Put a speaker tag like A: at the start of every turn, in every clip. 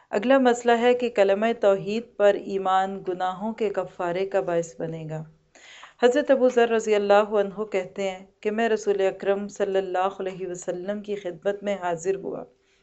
A: اگلا مسئلہ ہے کہ کلمہ توحید پر ایمان گناہوں کے کفارے کا باعث بنے گا۔ حضرت ابو ذر رضی اللہ عنہ کہتے ہیں کہ میں رسول اکرم صلی اللہ علیہ وسلم کی خدمت میں حاضر ہوا۔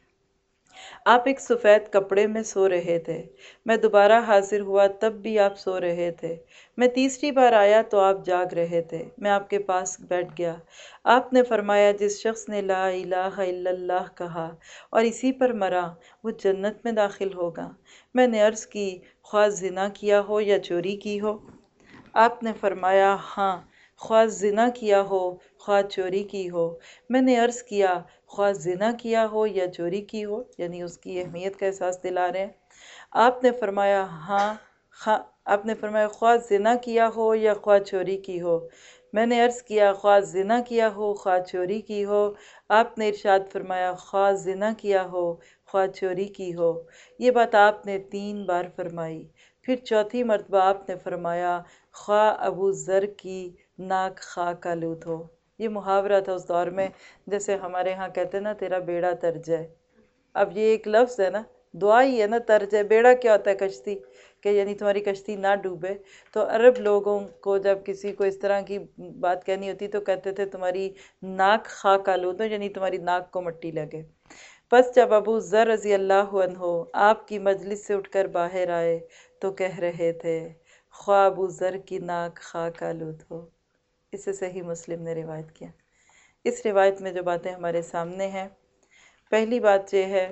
A: آپ ایک سفید کپڑے میں سو رہے تھے۔ میں دوبارہ حاضر ہوا، تب بھی آپ سو رہے تھے۔ میں تیسری بار آیا تو آپ جاگ رہے تھے۔ میں آپ کے پاس بیٹھ گیا۔ آپ نے فرمایا جس شخص نے لا الہ الا اللہ کہا اور اسی پر مرا وہ جنت میں داخل ہوگا۔ میں نے عرض کی خواہ زنا کیا ہو یا چوری کی ہو؟ آپ نے فرمایا ہاں، خواہ زنا کیا ہو خواہ چوری کی ہو۔ میں نے عرض کیا خواہ زنا کیا ہو یا چوری کی ہو، یعنی اس کی اہمیت کا احساس دلا رہے ہیں۔ آپ نے فرمایا ہاں، آپ نے فرمایا خواہ زنا کیا ہو یا خواہ چوری کی ہو۔ میں نے عرض کیا خواہ زنا کیا ہو خواہ چوری کی ہو۔ آپ نے ارشاد فرمایا خواہ زنا کیا ہو خواہ چوری کی ہو۔ یہ بات آپ نے 3 بار فرمائی۔ پھر چوتھی مرتبہ آپ نے فرمایا خواہ ابو ذر کی ناک خاک آلود ہو۔ یہ محاورہ تھا اس دور میں، جیسے ہمارے ہاں کہتے ہیں نا تیرا بیڑا تر جائے۔ اب یہ ایک لفظ ہے نا، دعا ہی ہے نا، تر جائے۔ بیڑا کیا ہوتا ہے؟ کشتی، کہ یعنی تمہاری کشتی نہ ڈوبے۔ تو عرب لوگوں کو جب کسی کو اس طرح کی بات کہنی ہوتی تو کہتے تھے تمہاری ناک خاک آلود ہو، یعنی تمہاری ناک کو مٹی لگے۔ پس جب ابو ذر رضی اللہ عنہ آپ کی مجلس سے اٹھ کر باہر آئے تو کہہ رہے تھے خواہ ابو ذر کی ناک خاک آلود ہو۔ اسے صحیح مسلم نے روایت کیا۔ اس روایت میں جو باتیں ہمارے سامنے ہیں، پہلی بات یہ ہے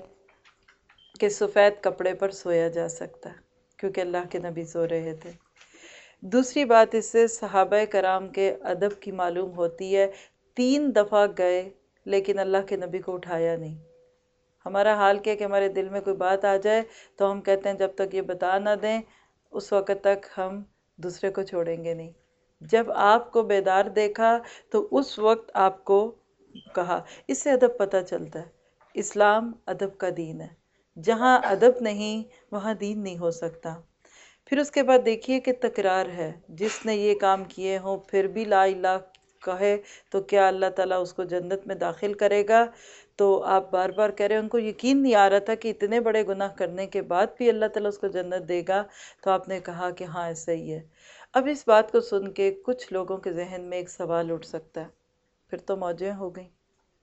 A: کہ سفید کپڑے پر سویا جا سکتا ہے کیونکہ اللہ کے نبی سو رہے تھے۔ دوسری بات اس سے صحابہ کرام کے ادب کی معلوم ہوتی ہے۔ 3 دفعہ گئے لیکن اللہ کے نبی کو اٹھایا نہیں۔ ہمارا حال کیا کہ ہمارے دل میں کوئی بات آ جائے تو ہم کہتے ہیں جب تک یہ بتا نہ دیں اس وقت تک ہم دوسرے کو چھوڑیں گے نہیں۔ جب آپ کو بیدار دیکھا تو اس وقت آپ کو کہا۔ اس سے ادب پتہ چلتا ہے۔ اسلام ادب کا دین ہے۔ جہاں ادب نہیں وہاں دین نہیں ہو سکتا۔ پھر اس کے بعد دیکھیے کہ تکرار ہے۔ جس نے یہ کام کیے ہوں پھر بھی لا الہ کہے تو کیا اللہ تعالیٰ اس کو جنت میں داخل کرے گا؟ تو آپ بار بار کہہ رہے ہیں، ان کو یقین نہیں آ رہا تھا کہ اتنے بڑے گناہ کرنے کے بعد بھی اللہ تعالیٰ اس کو جنت دے گا، تو آپ نے کہا کہ ہاں ایسا ہی ہے۔ اب اس بات کو سن کے کچھ لوگوں کے ذہن میں ایک سوال اٹھ سکتا ہے، پھر تو موجیں ہو گئیں،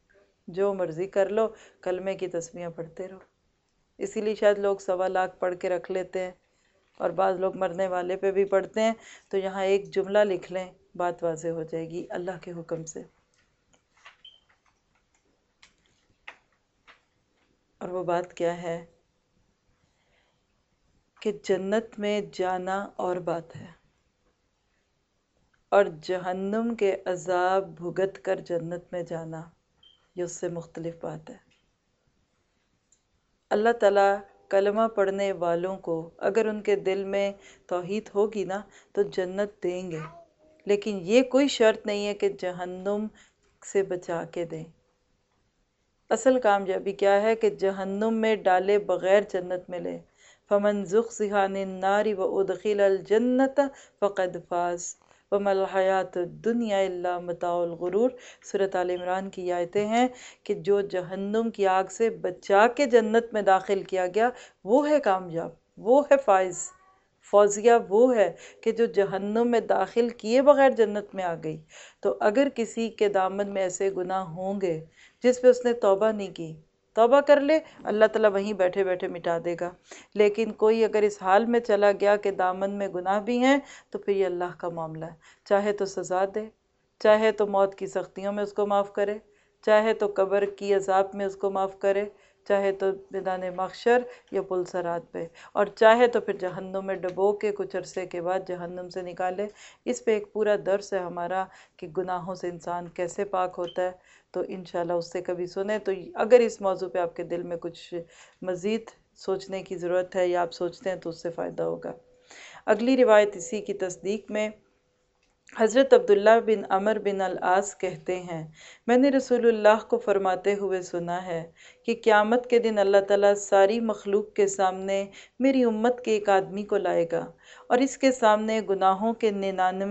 A: جو مرضی کر لو، کلمے کی تسمیاں پڑھتے رہو۔ اسی لیے شاید لوگ 1.25 لاکھ پڑھ کے رکھ لیتے ہیں، اور بعض لوگ مرنے والے پہ بھی پڑھتے ہیں۔ تو یہاں ایک جملہ لکھ لیں، بات واضح ہو جائے گی اللہ کے حکم سے۔ اور وہ بات کیا ہے کہ جنت میں جانا اور بات ہے، اور جہنم کے عذاب بھگت کر جنت میں جانا یہ اس سے مختلف بات ہے۔ اللہ تعالیٰ کلمہ پڑھنے والوں کو اگر ان کے دل میں توحید ہوگی نا تو جنت دیں گے، لیکن یہ کوئی شرط نہیں ہے کہ جہنم سے بچا کے دیں۔ اصل کامیابی کیا ہے کہ جہنم میں ڈالے بغیر جنت میں لے۔ فَمَنْ زُحْزِحَ عَنِ النَّارِ وَأُدْخِلَ الْجَنَّةَ فَقَدْ فَازَ وَمَا الْحَيَاةُ الدُّنْيَا إِلَّا مَتَاعُ الْغُرُورِ۔ سورۃ آل عمران کی آیتیں ہیں کہ جو جہنم کی آگ سے بچا کے جنت میں داخل کیا گیا وہ ہے کامیاب، وہ ہے فائز۔ فوزیہ وہ ہے کہ جو جہنم میں داخل کیے بغیر جنت میں آ گئی۔ تو اگر کسی کے دامن میں ایسے گناہ ہوں گے جس پہ اس نے توبہ نہیں کی، توبہ کر لے، اللہ تعالیٰ وہیں بیٹھے بیٹھے مٹا دے گا۔ لیکن کوئی اگر اس حال میں چلا گیا کہ دامن میں گناہ بھی ہیں تو پھر یہ اللہ کا معاملہ ہے، چاہے تو سزا دے، چاہے تو موت کی سختیوں میں اس کو معاف کرے، چاہے تو قبر کی عذاب میں اس کو معاف کرے، چاہے تو میدان محشر یا پل صراط پہ، اور چاہے تو پھر جہنم میں ڈبو کے کچھ عرصے کے بعد جہنم سے نکالے۔ اس پہ ایک پورا درس ہے ہمارا کہ گناہوں سے انسان کیسے پاک ہوتا ہے، تو انشاءاللہ اس سے کبھی سنیں۔ تو اگر اس موضوع پہ آپ کے دل میں کچھ مزید سوچنے کی ضرورت ہے یا آپ سوچتے ہیں تو اس سے فائدہ ہوگا۔ اگلی روایت اسی کی تصدیق میں حضرت عبداللہ بن عمر بن العاص کہتے ہیں، میں نے رسول اللہ کو فرماتے ہوئے سنا ہے کہ قیامت کے دن اللہ تعالیٰ ساری مخلوق کے سامنے میری امت کے ایک آدمی کو لائے گا، اور اس کے سامنے گناہوں کے 99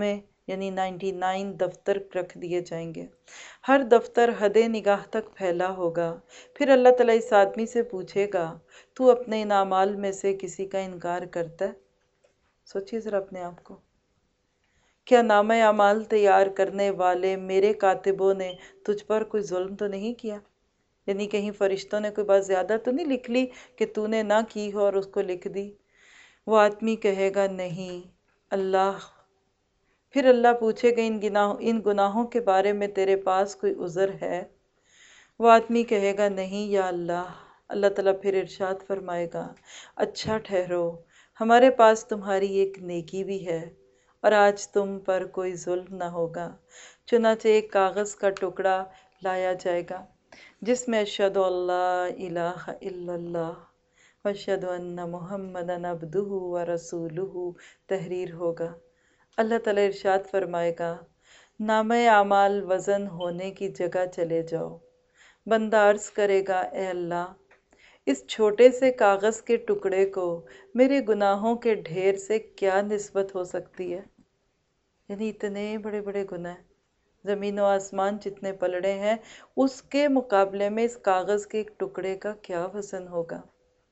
A: یعنی 99 دفتر رکھ دیے جائیں گے، ہر دفتر حد نگاہ تک پھیلا ہوگا۔ پھر اللہ تعالیٰ اس آدمی سے پوچھے گا تو اپنے ان اعمال میں سے کسی کا انکار کرتا ہے؟ سوچیے ذرا اپنے آپ کو، کیا نامہ اعمال تیار کرنے والے میرے کاتبوں نے تجھ پر کوئی ظلم تو نہیں کیا؟ یعنی کہیں فرشتوں نے کوئی بات زیادہ تو نہیں لکھ لی کہ تو نے نہ کی ہو اور اس کو لکھ دی؟ وہ آدمی کہے گا نہیں اللہ۔ پھر اللہ پوچھے گا ان گناہوں کے بارے میں تیرے پاس کوئی عذر ہے؟ وہ آدمی کہے گا نہیں یا اللہ۔ اللہ تعالیٰ پھر ارشاد فرمائے گا اچھا ٹھہرو، ہمارے پاس تمہاری ایک نیکی بھی ہے اور آج تم پر کوئی ظلم نہ ہوگا۔ چنانچہ ایک کاغذ کا ٹکڑا لایا جائے گا جس میں اشہد اللہ الہ الا اللہ واشہد ان محمدًا عبدہ ورسولہ تحریر ہوگا۔ اللہ تعالیٰ ارشاد فرمائے گا نامہ اعمال وزن ہونے کی جگہ چلے جاؤ۔ بندہ عرض کرے گا اے اللہ، اس چھوٹے سے کاغذ کے ٹکڑے کو میرے گناہوں کے ڈھیر سے کیا نسبت ہو سکتی ہے؟ یعنی اتنے بڑے بڑے گناہ، زمین و آسمان جتنے پلڑے ہیں اس کے مقابلے میں اس کاغذ کے ایک ٹکڑے کا کیا وزن ہوگا؟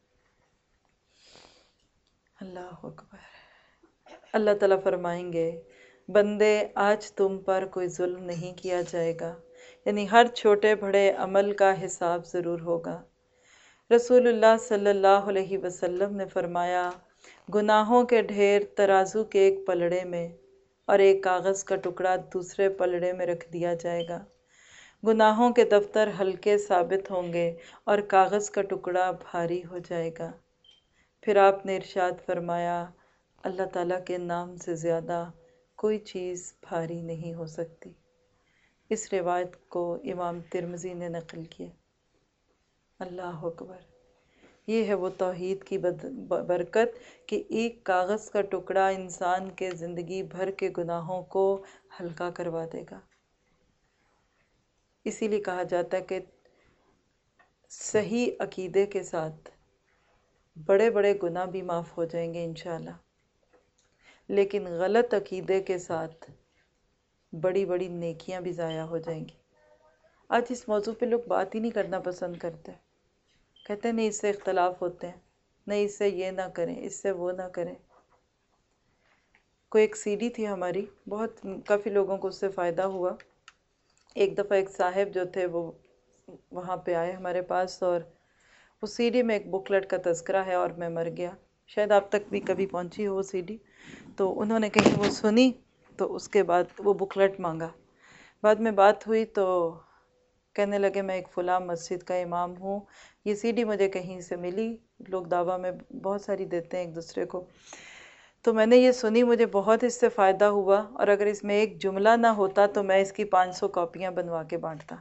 A: اللہ اکبر۔ اللہ تعالیٰ فرمائیں گے بندے آج تم پر کوئی ظلم نہیں کیا جائے گا، یعنی ہر چھوٹے بڑے عمل کا حساب ضرور ہوگا۔ رسول اللہ صلی اللہ علیہ وسلم نے فرمایا گناہوں کے ڈھیر ترازو کے ایک پلڑے میں اور ایک کاغذ کا ٹکڑا دوسرے پلڑے میں رکھ دیا جائے گا۔ گناہوں کے دفتر ہلکے ثابت ہوں گے اور کاغذ کا ٹکڑا بھاری ہو جائے گا۔ پھر آپ نے ارشاد فرمایا اللہ تعالیٰ کے نام سے زیادہ کوئی چیز بھاری نہیں ہو سکتی۔ اس روایت کو امام ترمذی نے نقل کیا۔ اللہ اکبر۔ یہ ہے وہ توحید کی برکت کہ ایک کاغذ کا ٹکڑا انسان کے زندگی بھر کے گناہوں کو ہلکا کروا دے گا۔ اسی لیے کہا جاتا ہے کہ صحیح عقیدے کے ساتھ بڑے بڑے گناہ بھی معاف ہو جائیں گے انشاءاللہ، لیکن غلط عقیدے کے ساتھ بڑی بڑی نیکیاں بھی ضائع ہو جائیں گی۔ آج اس موضوع پہ لوگ بات ہی نہیں کرنا پسند کرتے، کہتے ہیں نہیں اس سے اختلاف ہوتے ہیں، نہیں اس سے یہ نہ کریں، اس سے وہ نہ کریں۔ کوئی ایک سی ڈی تھی ہماری، کافی لوگوں کو اس سے فائدہ ہوا۔ ایک دفعہ ایک صاحب جو تھے وہ وہاں پہ آئے ہمارے پاس، اور اس سی ڈی میں ایک بکلٹ کا تذکرہ ہے اور میں مر گیا، شاید آپ تک بھی کبھی پہنچی ہو وہ سی ڈی۔ تو انہوں نے کہیں وہ سنی تو اس کے بعد وہ بکلٹ مانگا۔ بعد میں بات ہوئی تو کہنے لگے میں ایک فلاں مسجد کا امام ہوں، یہ سی ڈی مجھے کہیں سے ملی، لوگ دعویٰ میں بہت ساری دیتے ہیں ایک دوسرے کو، تو میں نے یہ سنی، مجھے بہت اس سے فائدہ ہوا، اور اگر اس میں ایک جملہ نہ ہوتا تو میں اس کی 500 کاپیاں بنوا کے بانٹتا۔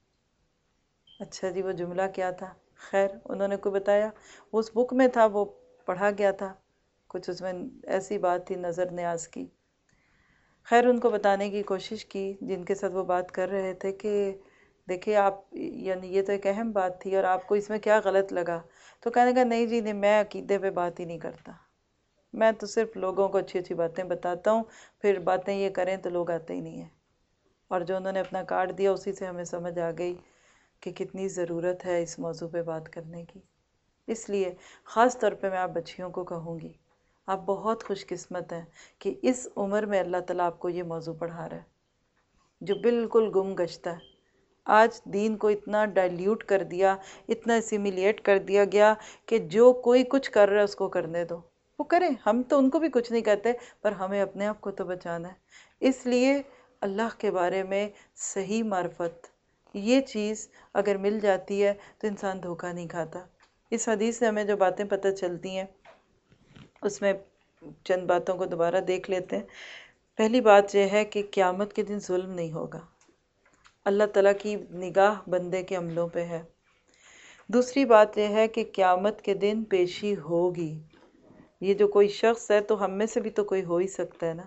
A: اچھا جی وہ جملہ کیا تھا؟ خیر انہوں نے کوئی بتایا، وہ اس بک میں تھا، وہ پڑھا گیا تھا، کچھ اس میں ایسی بات تھی نظر نیاز کی۔ خیر ان کو بتانے کی کوشش کی جن کے ساتھ وہ بات کر رہے تھے کہ دیکھیں آپ، یعنی یہ تو ایک اہم بات تھی اور آپ کو اس میں کیا غلط لگا؟ تو کہنے کا نہیں جی نہیں، میں عقیدے پہ بات ہی نہیں کرتا، میں تو صرف لوگوں کو اچھی اچھی باتیں بتاتا ہوں، پھر باتیں یہ کریں تو لوگ آتے ہی نہیں ہیں۔ اور جو انہوں نے اپنا کارڈ دیا اسی سے ہمیں سمجھ آ گئی کہ کتنی ضرورت ہے اس موضوع پہ بات کرنے کی۔ اس لیے خاص طور پہ میں آپ بچیوں کو کہوں گی، آپ بہت خوش قسمت ہیں کہ اس عمر میں اللہ تعالیٰ آپ کو یہ موضوع پڑھا رہا ہے جو بالکل گم گشتہ ہے۔ آج دین کو اتنا ڈائلیوٹ کر دیا، اتنا اسیمیلیٹ کر دیا گیا کہ جو کوئی کچھ کر رہا ہے اس کو کرنے دو، وہ کریں، ہم تو ان کو بھی کچھ نہیں کہتے، پر ہمیں اپنے آپ کو تو بچانا ہے۔ اس لیے اللہ کے بارے میں صحیح معرفت، یہ چیز اگر مل جاتی ہے تو انسان دھوکہ نہیں کھاتا۔ اس حدیث سے ہمیں جو باتیں پتہ چلتی ہیں اس میں چند باتوں کو دوبارہ دیکھ لیتے ہیں۔ پہلی بات یہ ہے کہ قیامت کے دن ظلم نہیں ہوگا، اللہ تعالیٰ کی نگاہ بندے کے عملوں پہ ہے۔ دوسری بات یہ ہے کہ قیامت کے دن پیشی ہوگی۔ یہ جو کوئی شخص ہے تو ہم میں سے بھی تو کوئی ہو ہی سکتا ہے نا۔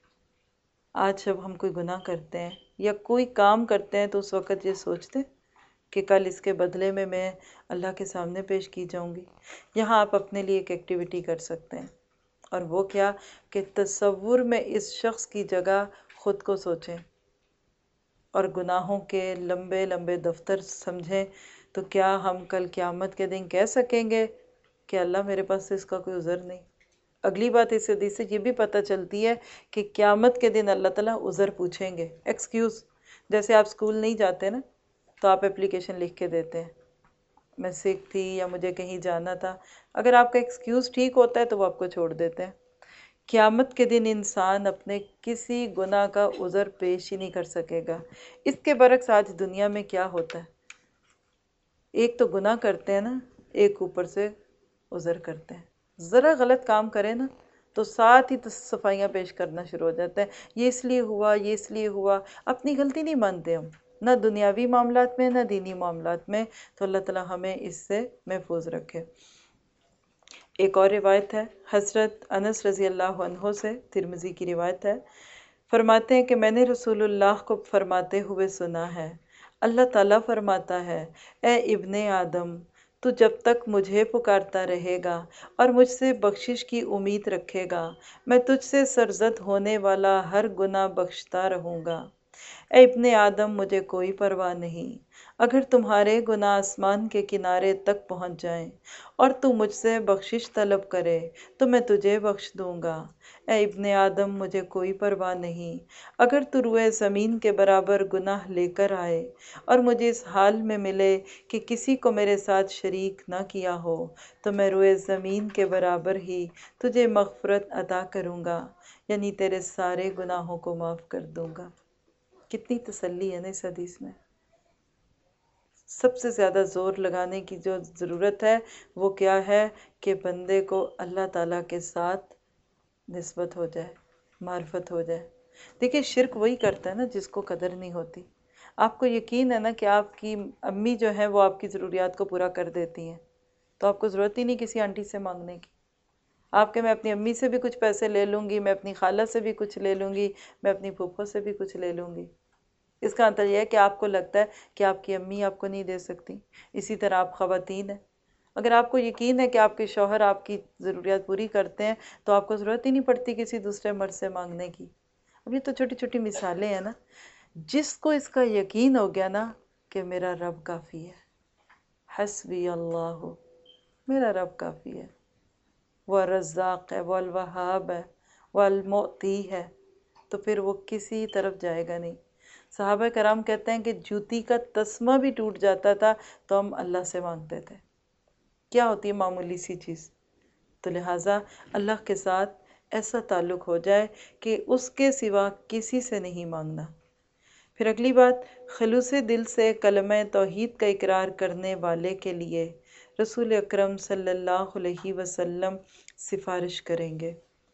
A: آج جب ہم کوئی گناہ کرتے ہیں یا کوئی کام کرتے ہیں تو اس وقت یہ سوچتے کہ کل اس کے بدلے میں اللہ کے سامنے پیش کی جاؤں گی۔ یہاں آپ اپنے لیے ایک ایکٹیویٹی کر سکتے ہیں، اور وہ کیا کہ تصور میں اس شخص کی جگہ خود کو سوچیں اور گناہوں کے لمبے لمبے دفتر سمجھیں، تو کیا ہم کل قیامت کے دن کہہ سکیں گے کہ اللہ میرے پاس تو اس کا کوئی عذر نہیں؟ اگلی بات اس حدیث سے یہ بھی پتہ چلتی ہے کہ قیامت کے دن اللہ تعالیٰ عذر پوچھیں گے، ایکسکیوز. جیسے آپ اسکول نہیں جاتے نا تو آپ اپلیکیشن لکھ کے دیتے ہیں، میں سک تھی یا مجھے کہیں جانا تھا. اگر آپ کا ایکسکیوز ٹھیک ہوتا ہے تو وہ آپ کو چھوڑ دیتے ہیں. قیامت کے دن انسان اپنے کسی گناہ کا عذر پیش ہی نہیں کر سکے گا. اس کے برعکس آج دنیا میں کیا ہوتا ہے، ایک تو گناہ کرتے ہیں نا، ایک اوپر سے عذر کرتے ہیں. ذرا غلط کام کرے نا تو ساتھ ہی صفائیاں پیش کرنا شروع ہو جاتا ہے، یہ اس لیے ہوا، یہ اس لیے ہوا. اپنی غلطی نہیں مانتے ہم، نہ دنیاوی معاملات میں نہ دینی معاملات میں. تو اللہ تعالیٰ ہمیں اس سے محفوظ رکھے. ایک اور روایت ہے حضرت انس رضی اللہ عنہ سے، ترمذی کی روایت ہے، فرماتے ہیں کہ میں نے رسول اللہ کو فرماتے ہوئے سنا ہے، اللہ تعالیٰ فرماتا ہے، اے ابن آدم، تو جب تک مجھے پکارتا رہے گا اور مجھ سے بخشش کی امید رکھے گا، میں تجھ سے سرزد ہونے والا ہر گناہ بخشتا رہوں گا. اے ابن آدم، مجھے کوئی پرواہ نہیں اگر تمہارے گناہ آسمان کے کنارے تک پہنچ جائیں اور تو مجھ سے بخشش طلب کرے تو میں تجھے بخش دوں گا. اے ابن آدم، مجھے کوئی پرواہ نہیں اگر تو روئے زمین کے برابر گناہ لے کر آئے اور مجھے اس حال میں ملے کہ کسی کو میرے ساتھ شریک نہ کیا ہو، تو میں روئے زمین کے برابر ہی تجھے مغفرت عطا کروں گا، یعنی تیرے سارے گناہوں کو معاف کر دوں گا. کتنی تسلی ہے نا اس حدیث میں. سب سے زیادہ زور لگانے کی جو ضرورت ہے وہ کیا ہے کہ بندے کو اللہ تعالیٰ کے ساتھ نسبت ہو جائے، معرفت ہو جائے. دیکھیے شرک وہی کرتا ہے نا جس کو قدر نہیں ہوتی. آپ کو یقین ہے نا کہ آپ کی امی جو ہیں وہ آپ کی ضروریات کو پورا کر دیتی ہیں، تو آپ کو ضرورت ہی نہیں کسی آنٹی سے مانگنے کی. آپ کے میں اپنی امی سے بھی کچھ پیسے لے لوں گی، میں اپنی خالہ سے بھی کچھ لے لوں گی، میں اپنی پھوپھو سے بھی کچھ لے لوں گی. اس کا مطلب یہ ہے کہ آپ کو لگتا ہے کہ آپ کی امی آپ کو نہیں دے سکتی. اسی طرح آپ خواتین ہیں، اگر آپ کو یقین ہے کہ آپ کے شوہر آپ کی ضروریات پوری کرتے ہیں تو آپ کو ضرورت ہی نہیں پڑتی کسی دوسرے مرد سے مانگنے کی. اب یہ تو چھوٹی چھوٹی مثالیں ہیں نا. جس کو اس کا یقین ہو گیا نا کہ میرا رب کافی ہے، حسبی اللہ، میرا رب کافی ہے، وہ رزاق ہے، وہ الوہاب ہے، وہ المعطی ہے، تو پھر وہ کسی طرف جائے گا نہیں. صحابہ کرام کہتے ہیں کہ جوتی کا تسمہ بھی ٹوٹ جاتا تھا تو ہم اللہ سے مانگتے تھے. کیا ہوتی ہے معمولی سی چیز. تو لہٰذا اللہ کے ساتھ ایسا تعلق ہو جائے کہ اس کے سوا کسی سے نہیں مانگنا. پھر اگلی بات، خلوص دل سے کلمہ توحید کا اقرار کرنے والے کے لیے رسول اکرم صلی اللہ علیہ وسلم سفارش کریں گے.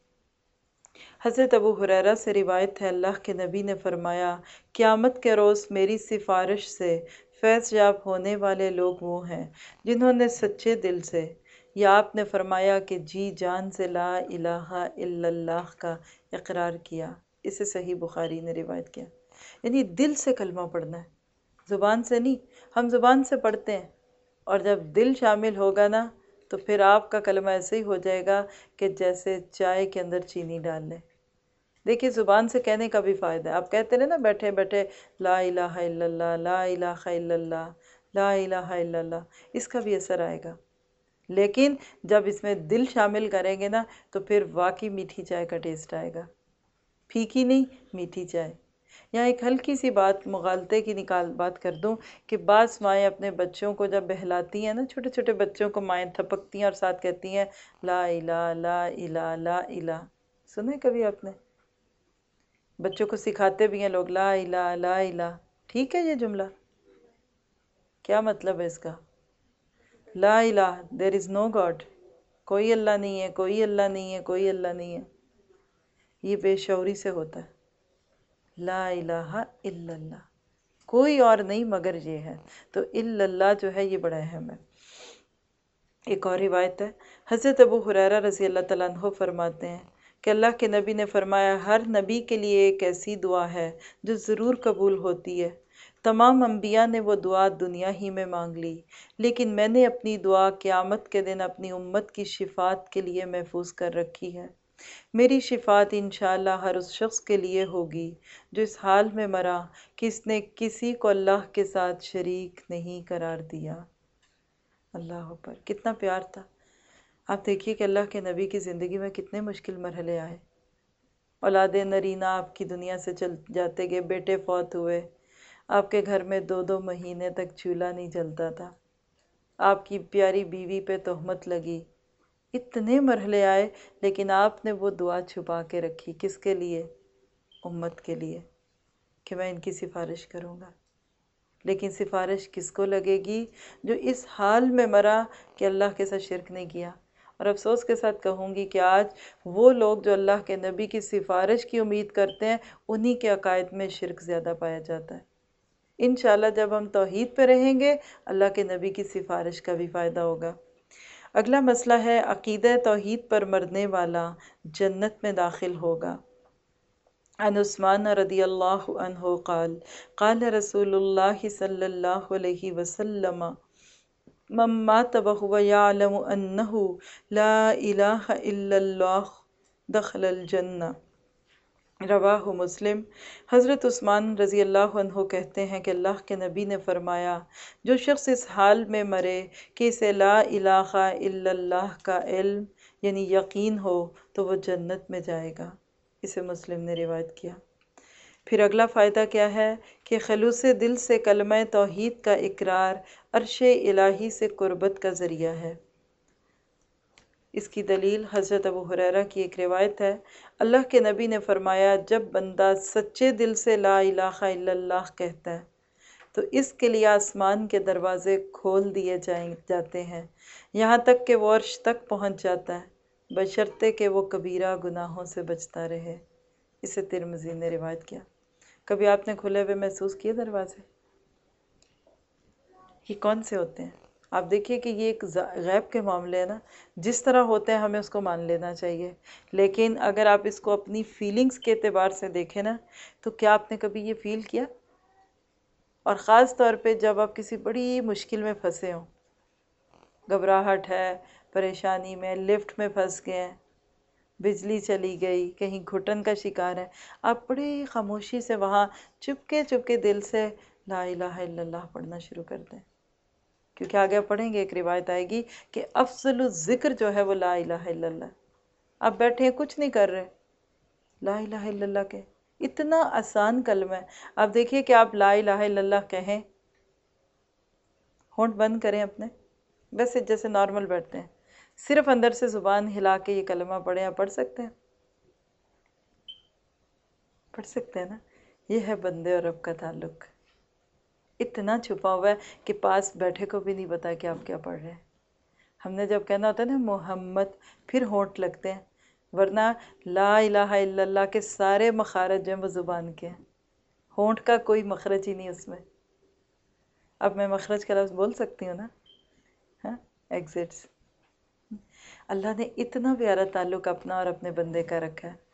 A: حضرت ابو ہریرہ سے روایت ہے، اللہ کے نبی نے فرمایا، قیامت کے روز میری سفارش سے فیض یاب ہونے والے لوگ وہ ہیں جنہوں نے سچے دل سے، یا آپ نے فرمایا کہ جی جان سے لا الہ الا اللہ کا اقرار کیا. اسے صحیح بخاری نے روایت کیا. یعنی دل سے کلمہ پڑھنا ہے، زبان سے نہیں. ہم زبان سے پڑھتے ہیں اور جب دل شامل ہوگا نا تو پھر آپ کا کلمہ ایسے ہی ہو جائے گا کہ جیسے چائے کے اندر چینی ڈال لیں. دیکھیے زبان سے کہنے کا بھی فائدہ ہے. آپ کہتے ہیں نا بیٹھے بیٹھے لا الہ الا اللہ، لا الہ الا اللہ، لا الہ الا اللہ، اس کا بھی اثر آئے گا. لیکن جب اس میں دل شامل کریں گے نا تو پھر واقعی میٹھی چائے کا ٹیسٹ آئے گا. پھیکی نہیں، میٹھی چائے. یہاں ایک ہلکی سی بات مغالطے کی بات کر دوں کہ بعض مائیں اپنے بچوں کو جب بہلاتی ہیں نا، چھوٹے چھوٹے بچوں کو مائیں تھپکتی ہیں اور ساتھ کہتی ہیں لا الہ لا الہ لا الہ. سنے کبھی آپ نے؟ بچوں کو سکھاتے بھی ہیں لوگ لا الہ لا الہ. ٹھیک ہے یہ جملہ؟ کیا مطلب ہے اس کا؟ لا الہ there is no God، کوئی اللہ نہیں ہے، کوئی اللہ نہیں ہے، کوئی اللہ نہیں ہے. یہ بے شعوری سے ہوتا ہے. لا الہ الا اللہ، کوئی اور نہیں مگر یہ ہے. تو الا اللہ جو ہے یہ بڑا اہم ہے. ایک اور روایت ہے، حضرت ابو ہریرہ رضی اللہ تعالیٰ عنہ فرماتے ہیں کہ اللہ کے نبی نے فرمایا، ہر نبی کے لیے ایک ایسی دعا ہے جو ضرور قبول ہوتی ہے. تمام انبیاء نے وہ دعا دنیا ہی میں مانگ لی، لیکن میں نے اپنی دعا قیامت کے دن اپنی امت کی شفاعت کے لیے محفوظ کر رکھی ہے. میری شفاعت انشاءاللہ ہر اس شخص کے لیے ہوگی جو اس حال میں مرا کہ اس نے کسی کو اللہ کے ساتھ شریک نہیں قرار دیا۔ اللہ اکبر، کتنا پیار تھا۔ آپ دیکھیے کہ اللہ کے نبی کی زندگی میں کتنے مشکل مرحلے آئے۔ اولاد نرینہ آپ کی دنیا سے چل جاتے گئے، بیٹے فوت ہوئے، آپ کے گھر میں 2 مہینے تک چولہا نہیں جلتا تھا، آپ کی پیاری بیوی پہ تہمت لگی، اتنے مرحلے آئے، لیکن آپ نے وہ دعا چھپا کے رکھی۔ کس کے لیے؟ امت کے لیے، کہ میں ان کی سفارش کروں گا۔ لیکن سفارش کس کو لگے گی؟ جو اس حال میں مرا کہ اللہ کے ساتھ شرک نہیں کیا۔ اور افسوس کے ساتھ کہوں گی کہ آج وہ لوگ جو اللہ کے نبی کی سفارش کی امید کرتے ہیں، انہی کے عقائد میں شرک زیادہ پایا جاتا ہے۔ انشاءاللہ جب ہم توحید پہ رہیں گے، اللہ کے نبی کی سفارش کا بھی فائدہ ہوگا۔ اگلا مسئلہ ہے عقیدہ توحید پر مرنے والا جنت میں داخل ہوگا۔ عن عثمان رضی اللہ عنہ قال قال رسول اللہ صلی اللہ علیہ وسلم من مات وهو يعلم انه لا الہ الا اللہ دخل الجنہ، رواہ مسلم۔ حضرت عثمان رضی اللہ عنہ کہتے ہیں کہ اللہ کے نبی نے فرمایا، جو شخص اس حال میں مرے کہ اسے لا الہ الا اللہ کا علم یعنی یقین ہو تو وہ جنت میں جائے گا۔ اسے مسلم نے روایت کیا۔ پھر اگلا فائدہ کیا ہے کہ خلوص دل سے کلمہ توحید کا اقرار عرش الہی سے قربت کا ذریعہ ہے۔ اس کی دلیل حضرت ابو ہریرہ کی ایک روایت ہے، اللہ کے نبی نے فرمایا، جب بندہ سچے دل سے لا الہ الا اللہ کہتا ہے تو اس کے لیے آسمان کے دروازے کھول دیے جاتے ہیں، یہاں تک کہ وہ عرش تک پہنچ جاتا ہے، بشرطے کہ وہ کبیرہ گناہوں سے بچتا رہے۔ اسے ترمذی نے روایت کیا۔ کبھی آپ نے کھلے ہوئے محسوس کیے دروازے؟ یہ کون سے ہوتے ہیں؟ آپ دیکھیے کہ یہ ایک غیب کے معاملے ہیں نا، جس طرح ہوتے ہیں ہمیں اس کو مان لینا چاہیے، لیکن اگر آپ اس کو اپنی فیلنگز کے اعتبار سے دیکھیں نا، تو کیا آپ نے کبھی یہ فیل کیا؟ اور خاص طور پہ جب آپ کسی بڑی مشکل میں پھنسے ہوں، گھبراہٹ ہے، پریشانی میں، لفٹ میں پھنس گئے ہیں، بجلی چلی گئی، کہیں گھٹن کا شکار ہے، آپ بڑی خاموشی سے وہاں چپکے دل سے لا الہ الا اللہ پڑھنا شروع کر دیں، کیونکہ آگے پڑھیں گے ایک روایت آئے گی کہ افضل الذکر جو ہے وہ لا الہ الا اللہ۔ آپ بیٹھے ہیں کچھ نہیں کر رہے، لا الہ الا اللہ کے اتنا آسان کلمہ ہے۔ آپ دیکھیے کہ آپ لا الہ الا اللہ کہیں، ہونٹ بند کریں اپنے، ویسے جیسے نارمل بیٹھتے ہیں، صرف اندر سے زبان ہلا کے یہ کلمہ پڑھیں، آپ پڑھ سکتے ہیں؟ پڑھ سکتے ہیں نا؟ یہ ہے بندے اور رب کا تعلق، اتنا چھپا ہوا ہے کہ پاس بیٹھے کو بھی نہیں پتا کہ آپ کیا پڑھ رہے ہیں۔ ہم نے جب کہنا ہوتا ہے نا محمد، پھر ہونٹ لگتے ہیں، ورنہ لا الہ الا اللہ کے سارے مخارج ہیں وہ زبان کے ہیں، ہونٹ کا کوئی مخرج ہی نہیں اس میں۔ اب میں مخرج کا لفظ بول سکتی ہوں نا، ہاں، ایگزٹس۔ اللہ نے اتنا پیارا تعلق اپنا اور اپنے بندے کا رکھا ہے۔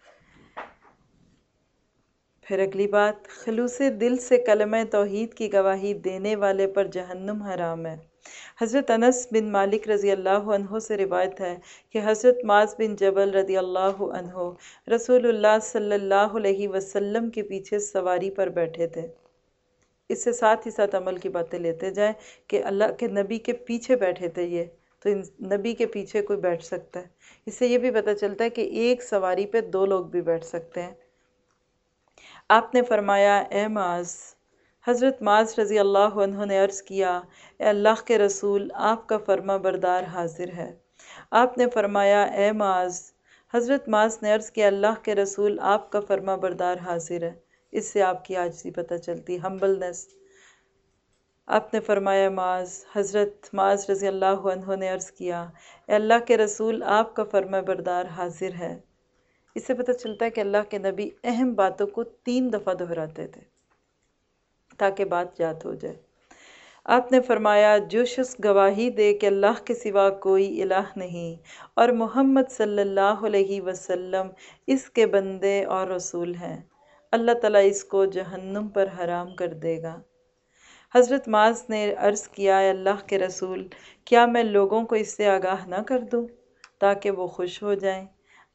A: پھر اگلی بات، خلوص دل سے کلمہ توحید کی گواہی دینے والے پر جہنم حرام ہے۔ حضرت انس بن مالک رضی اللہ عنہ سے روایت ہے کہ حضرت معاذ بن جبل رضی اللہ عنہ رسول اللہ صلی اللہ علیہ وسلم کے پیچھے سواری پر بیٹھے تھے۔ اس سے ساتھ ہی ساتھ عمل کی باتیں لیتے جائیں کہ اللہ کے نبی کے پیچھے بیٹھے تھے یہ، تو نبی کے پیچھے کوئی بیٹھ سکتا ہے۔ اس سے یہ بھی پتہ چلتا ہے کہ ایک سواری پہ 2 لوگ بھی بیٹھ سکتے ہیں۔ آپ نے فرمایا، اے معاذ، حضرت معاذ رضی اللہ عنہ نے عرض کیا، اے اللہ کے رسول، آپ کا فرما بردار حاضر ہے۔ آپ نے فرمایا، اے معاذ، حضرت معاذ نے عرض کیا، اللہ کے رسول، آپ کا فرما بردار حاضر ہے۔ اس سے آپ کی عاجزی پتہ چلتی، ہمبلنس۔ آپ نے فرمایا، معاذ، حضرت معاذ رضی اللہ عنہ نے عرض کیا، اے اللہ کے رسول، آپ کا فرما بردار حاضر ہے۔ اس سے پتہ چلتا ہے کہ اللہ کے نبی اہم باتوں کو 3 دفعہ دہراتے تھے تاکہ بات یاد ہو جائے۔ آپ نے فرمایا، جو شخص گواہی دے کہ اللہ کے سوا کوئی الہ نہیں اور محمد صلی اللہ علیہ وسلم اس کے بندے اور رسول ہیں، اللہ تعالیٰ اس کو جہنم پر حرام کر دے گا۔ حضرت معاذ نے عرض کیا، اے اللہ کے رسول، کیا میں لوگوں کو اس سے آگاہ نہ کر دوں تاکہ وہ خوش ہو جائیں؟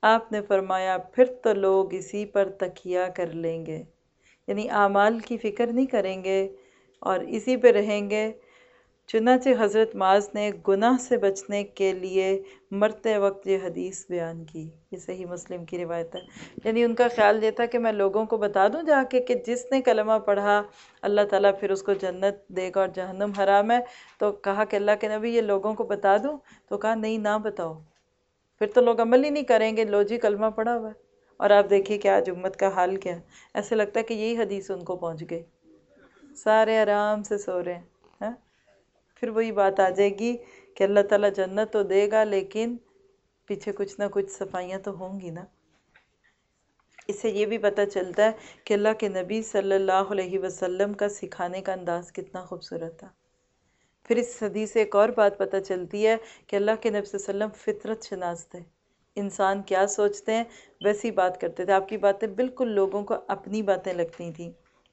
A: آپ نے فرمایا پھر تو لوگ اسی پر تکیہ کر لیں گے، یعنی اعمال کی فکر نہیں کریں گے اور اسی پہ رہیں گے۔ چنانچہ حضرت معاذ نے گناہ سے بچنے کے لیے مرتے وقت یہ حدیث بیان کی، یہ صحیح مسلم کی روایت ہے۔ یعنی ان کا خیال یہ تھا کہ میں لوگوں کو بتا دوں جا کے کہ جس نے کلمہ پڑھا اللہ تعالیٰ پھر اس کو جنت دے گا اور جہنم حرام ہے، تو کہا کہ اللہ کے نبی یہ لوگوں کو بتا دوں، تو کہا نہیں نہ بتاؤ، پھر تو لوگ عمل ہی نہیں کریں گے، لو جی کلمہ پڑھا ہوا ہے۔ اور آپ دیکھیے کہ آج امت کا حال کیا ہے، ایسے لگتا ہے کہ یہی حدیث ان کو پہنچ گئی، سارے آرام سے سو رہے ہیں، ہاں؟ پھر وہی بات آ جائے گی کہ اللہ تعالیٰ جنت تو دے گا لیکن پیچھے کچھ نہ کچھ صفائیاں تو ہوں گی نا۔ اس سے یہ بھی پتہ چلتا ہے کہ اللہ کے نبی صلی اللہ علیہ وسلم کا سکھانے کا انداز کتنا خوبصورت تھا۔ پھر اس حدیث سے ایک اور بات پتہ چلتی ہے کہ اللہ کے نبی صلی اللہ علیہ وسلم فطرت شناس تھے، انسان کیا سوچتے ہیں ویسی بات کرتے تھے، آپ کی باتیں بالکل لوگوں کو اپنی باتیں لگتی تھیں۔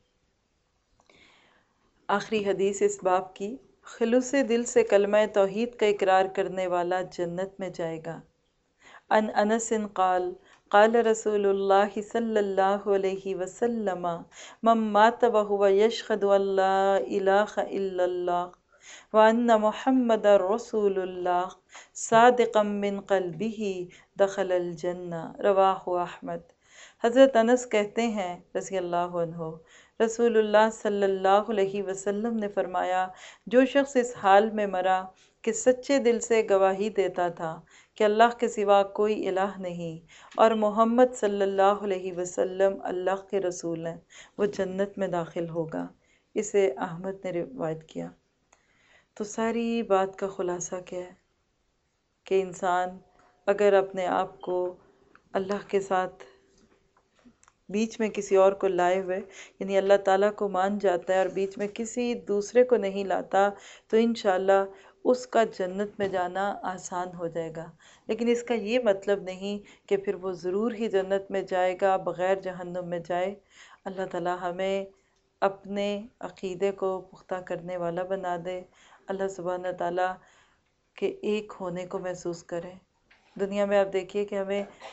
A: آخری حدیث اس باب کی، خلوص دل سے کلمہ توحید کا اقرار کرنے والا جنت میں جائے گا۔ عن انس قال قال رسول اللہ صلی اللہ علیہ وسلم من مات وهو يشهد ان لا الہ الا اللہ وان محمد رسول اللہ صادقا من قلبہ دخل الجنہ، رواہ احمد۔ حضرت انس کہتے ہیں رضی اللہ عنہ، رسول اللہ صلی اللہ علیہ وسلم نے فرمایا، جو شخص اس حال میں مرا کہ سچے دل سے گواہی دیتا تھا کہ اللہ کے سوا کوئی الہ نہیں اور محمد صلی اللہ علیہ وسلم اللہ کے رسول ہیں، وہ جنت میں داخل ہوگا۔ اسے احمد نے روایت کیا۔ تو ساری بات کا خلاصہ کیا ہے کہ انسان اگر اپنے آپ کو اللہ کے ساتھ بیچ میں کسی اور کو لائے ہوئے، یعنی اللہ تعالیٰ کو مان جاتا ہے اور بیچ میں کسی دوسرے کو نہیں لاتا، تو انشاءاللہ اس کا جنت میں جانا آسان ہو جائے گا۔ لیکن اس کا یہ مطلب نہیں کہ پھر وہ ضرور ہی جنت میں جائے گا بغیر جہنم میں جائے۔ اللہ تعالیٰ ہمیں اپنے عقیدے کو پختہ کرنے والا بنا دے، اللہ سبحانہ تعالیٰ کے ایک ہونے کو محسوس کریں۔ دنیا میں آپ دیکھیے کہ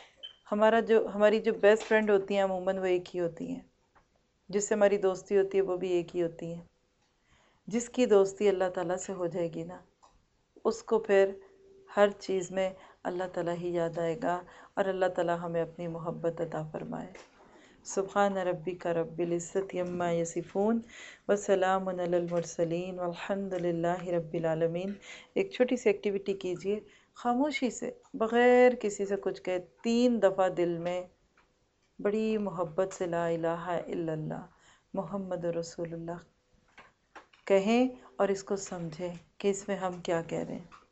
A: ہماری جو بیسٹ فرینڈ ہوتی ہیں عموماً وہ ایک ہی ہوتی ہیں، جس سے ہماری دوستی ہوتی ہے وہ بھی ایک ہی ہوتی ہیں۔ جس کی دوستی اللہ تعالیٰ سے ہو جائے گی نا، اس کو پھر ہر چیز میں اللہ تعالیٰ ہی یاد آئے گا اور اللہ تعالیٰ ہمیں اپنی محبت عطا فرمائے۔ سبحان ربک رب العزت عما یصفون وسلام علی المرسلین والحمد للہ رب العالمین۔ ایک چھوٹی سی ایکٹیویٹی کیجئے، خاموشی سے بغیر کسی سے کچھ کہے 3 دفعہ دل میں بڑی محبت سے لا الہ الا اللہ محمد رسول اللہ کہیں اور اس کو سمجھیں کہ اس میں ہم کیا کہہ رہے ہیں۔